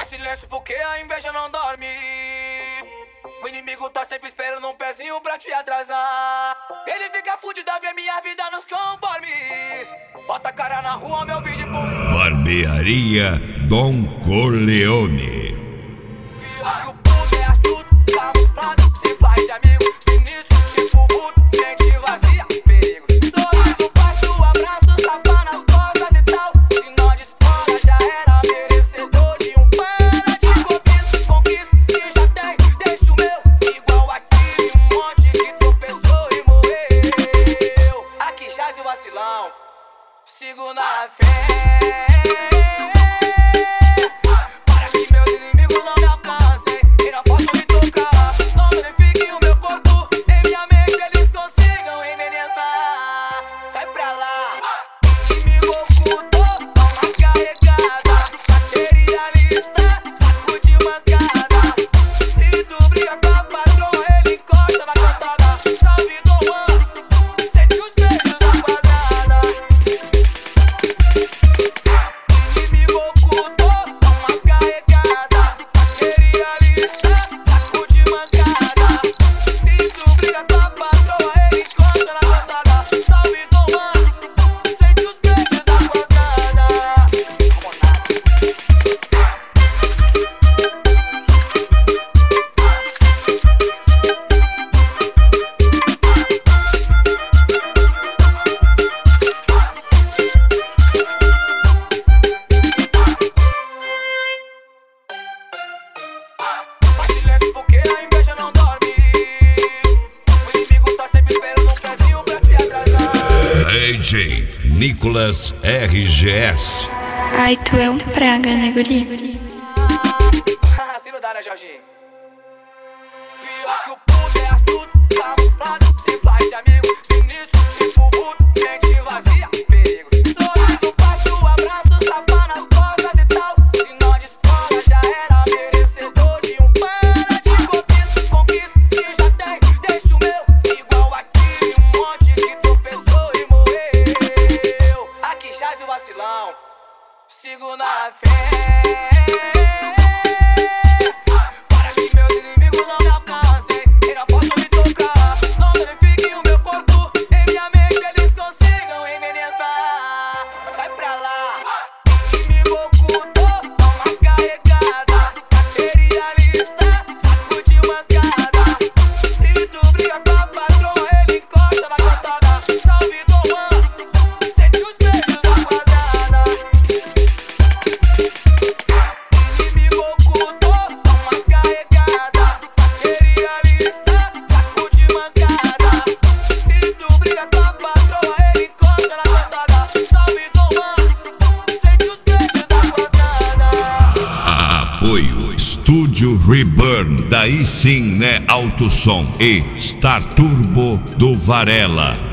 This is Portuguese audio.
silêncio porque a inveja não dorme. O inimigo tá sempre esperando um pezinho pra te atrasar. Ele fica fudido a ver minha vida nos conformes. Bota a cara na rua, meu vídeo por... Barbearia Don Corleone. Pior que o puto é astuto, camuflado, se faz de amigo, sinistro, tipo vulto, mente vazia, perigo. Sorriso fácil, abraço, tapa nas costas e tal. Se não de escola já era merecedor de um para de cobiça, conquista que já tem, deixa o meu igual aquele monte que tropeçou e morreu. Aqui jaz o vacilão, sigo na fé. Porque a inveja não dorme. O inimigo tá sempre esperando um pezinho pra te atrasar. DJ Nicolas RGS. Ai, tu é um praga, né, guri? Se não dá, né, Jorginho? Pior que o puto é astuto, camuflado, se faz de amigo, sinistro, tipo vulto, mente vazia, perigo. Sorriso fácil, abraço, tapa nas costas e tal. Se não de escola já era merecedor de um para de cobiça, conquista que já tem, deixa o meu igual aquele monte que tropeçou e morreu. Aqui jaz o vacilão, sigo na fé. Estúdio Reburn, daí sim, né? Alto Som e Star Turbo do Varela.